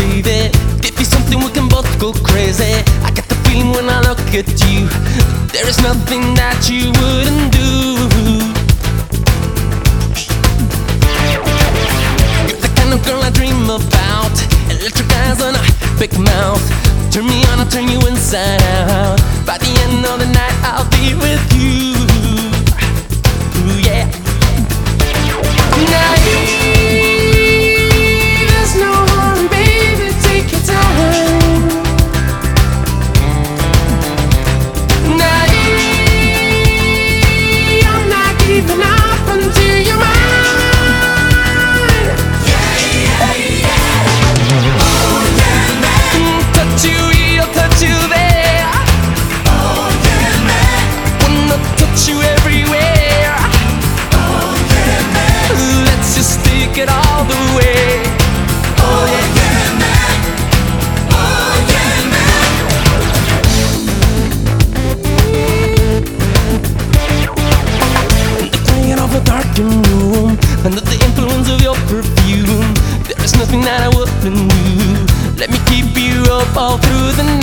baby. Give me something we can both go crazy. I get the feeling when I look at you, there is nothing that you wouldn't do. You're the kind of girl I dream about. Electric eyes and a big mouth. Turn me on, I'll turn you inside out. By the end of the night, I'll be with you. Ooh, yeah. There's no hurry, baby, take your time. I'm not giving up until you're mine. Yeah, yeah, yeah. Oh yeah, man. Touch you here, touch you there. Oh yeah, man. Wanna touch you everywhere. Oh yeah, man. Let's just take it all the way. Oh yeah, yeah, man. Oh yeah, man. The quiet of a darkened room, under the influence of your perfume, there is nothing that I wouldn't do. Let me keep you up all through the night.